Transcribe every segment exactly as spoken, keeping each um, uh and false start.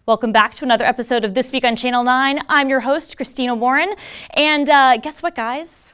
Welcome back to another episode of This Week on Channel nine. I'm your host, Christina Warren. And uh, guess what, guys?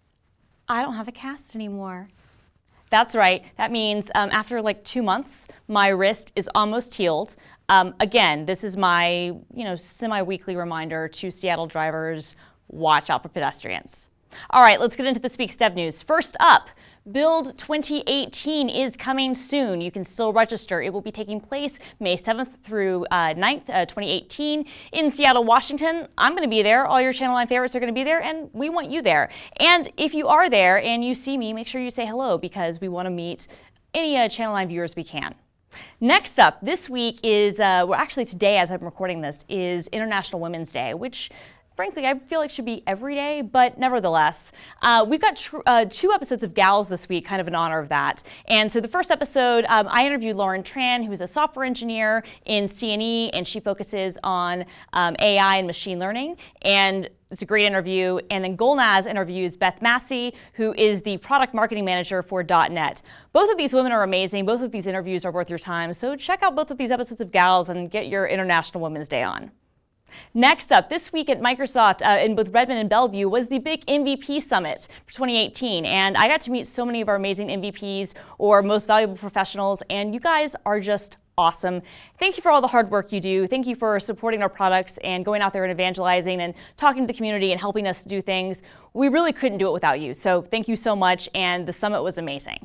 I don't have a cast anymore. That's right. That means um, after like two months, my wrist is almost healed. Um, again, this is my you know semi-weekly reminder to Seattle drivers, watch out for pedestrians. All right, let's get into this week's Dev News. First up, Build twenty eighteen is coming soon. You can still register. It will be taking place May seventh through uh, ninth, uh, twenty eighteen in Seattle, Washington. I'm going to be there. All your Channel nine favorites are going to be there, and we want you there. And if you are there and you see me, make sure you say hello because we want to meet any uh, Channel nine viewers we can. Next up, this week is, uh, well, actually today as I'm recording this, is International Women's Day, which frankly, I feel like should be every day, but nevertheless, uh, we've got tr- uh, two episodes of Gals this week, kind of in honor of that. And so the first episode, um, I interviewed Lauren Tran, who's a software engineer in C and E, and she focuses on um, A I and machine learning. And it's a great interview. And then Golnaz interviews Beth Massey, who is the product marketing manager for dot net. Both of these women are amazing. Both of these interviews are worth your time. So check out both of these episodes of Gals and get your International Women's Day on. Next up, this week at Microsoft uh, in both Redmond and Bellevue was the big M V P Summit for twenty eighteen. And I got to meet so many of our amazing M V Ps or most valuable professionals, and you guys are just awesome. Thank you for all the hard work you do. Thank you for supporting our products and going out there and evangelizing and talking to the community and helping us do things. We really couldn't do it without you. So thank you so much, and the summit was amazing.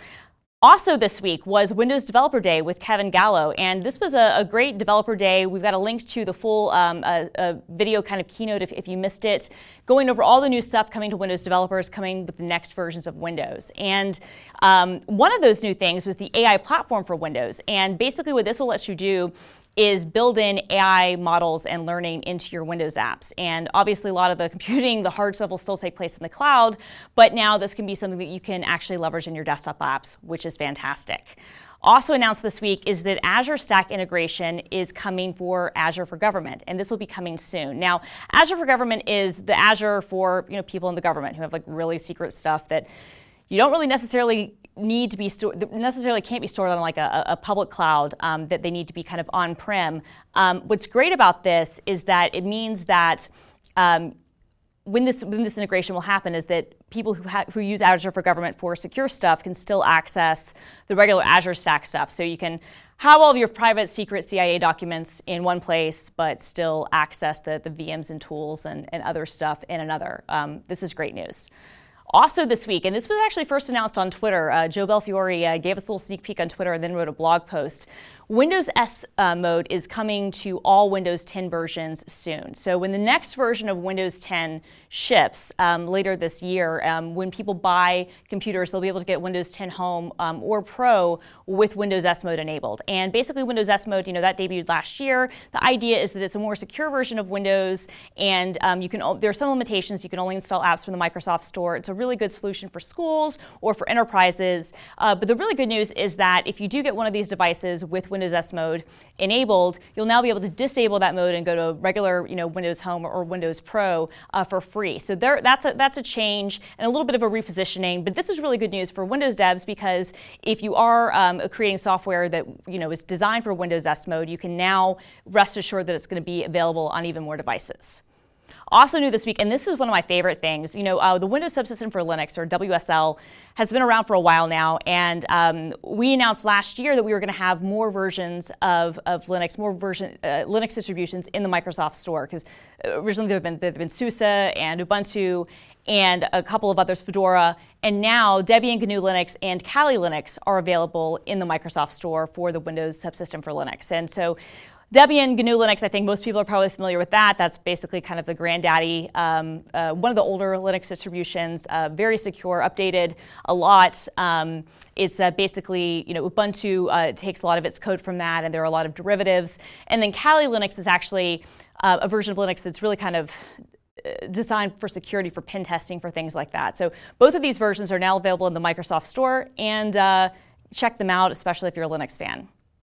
Also this week was Windows Developer Day with Kevin Gallo, and this was a, a great developer day. We've got a link to the full um, a, a video kind of keynote if, if you missed it, going over all the new stuff coming to Windows developers, coming with the next versions of Windows. And um, one of those new things was the A I platform for Windows, and basically what this will let you do is build in A I models and learning into your Windows apps. And obviously a lot of the computing, the hard stuff will still take place in the cloud, but now this can be something that you can actually leverage in your desktop apps, which is fantastic. Also announced this week is that Azure Stack integration is coming for Azure for Government, and this will be coming soon. Now, Azure for Government is the Azure for you know people in the government who have like really secret stuff that you don't really necessarily need to be stored, necessarily can't be stored on like a, a public cloud, um, that they need to be kind of on-prem. Um, what's great about this is that it means that um, when this when this integration will happen is that people who, ha- who use Azure for Government for secure stuff can still access the regular Azure Stack stuff. So you can have all of your private secret C I A documents in one place, but still access the, the V Ms and tools and, and other stuff in another. Um, this is great news. Also this week, and this was actually first announced on Twitter, uh, Joe Belfiore uh, gave us a little sneak peek on Twitter and then wrote a blog post. Windows S uh, mode is coming to all Windows ten versions soon. So when the next version of Windows ten ships um, later this year, um, when people buy computers, they'll be able to get Windows ten Home um, or Pro with Windows S mode enabled. And basically Windows S mode, you know, that debuted last year. The idea is that it's a more secure version of Windows, and um, you can there are some limitations. You can only install apps from the Microsoft Store. It's a really good solution for schools or for enterprises. Uh, but the really good news is that if you do get one of these devices with Windows S mode enabled, you'll now be able to disable that mode and go to regular, you know, Windows Home or Windows Pro uh, for free. So there, that's a that's a change and a little bit of a repositioning. But this is really good news for Windows devs because if you are um, creating software that you know is designed for Windows S mode, you can now rest assured that it's going to be available on even more devices. Also new this week, and this is one of my favorite things, you know, uh, the Windows Subsystem for Linux, or W S L, has been around for a while now, and um, we announced last year that we were going to have more versions of, of Linux, more version uh, Linux distributions in the Microsoft Store, because originally there have been there have been SUSE and Ubuntu and a couple of others, Fedora, and now Debian G N U Linux and Kali Linux are available in the Microsoft Store for the Windows Subsystem for Linux, and so Debian G N U Linux, I think most people are probably familiar with that. That's basically kind of the granddaddy, um, uh, one of the older Linux distributions, uh, very secure, updated a lot. Um, it's uh, basically, you know, Ubuntu uh, takes a lot of its code from that, and there are a lot of derivatives. And then Kali Linux is actually uh, a version of Linux that's really kind of designed for security, for pen testing, for things like that. So both of these versions are now available in the Microsoft Store, and uh, check them out, especially if you're a Linux fan.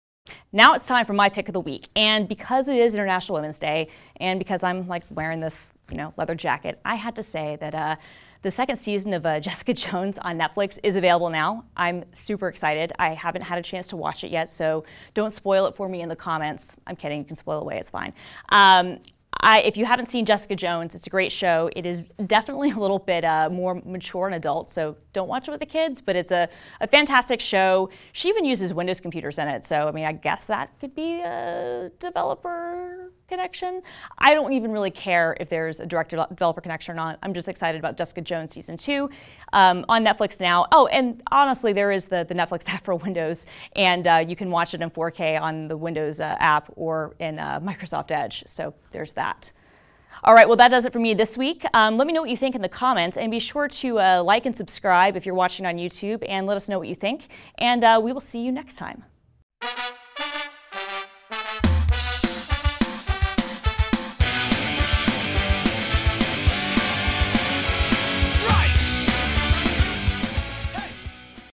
Now it's time for my pick of the week, and because it is International Women's Day, and because I'm like wearing this, you know, leather jacket, I had to say that uh, the second season of uh, Jessica Jones on Netflix is available now. I'm super excited. I haven't had a chance to watch it yet, so don't spoil it for me in the comments. I'm kidding, you can spoil away, it's fine. Um, I, if you haven't seen Jessica Jones, it's a great show. It is definitely a little bit uh, more mature and adult, so don't watch it with the kids, but it's a, a fantastic show. She even uses Windows computers in it, so I mean, I guess that could be a developer connection. I don't even really care if there's a direct developer connection or not. I'm just excited about Jessica Jones season two um, on Netflix now. Oh, and honestly, there is the, the Netflix app for Windows, and uh, you can watch it in four K on the Windows uh, app or in uh, Microsoft Edge, so there's that. All right, well, that does it for me this week. Um, let me know what you think in the comments, and be sure to uh, like and subscribe if you're watching on YouTube, and let us know what you think, and uh, we will see you next time.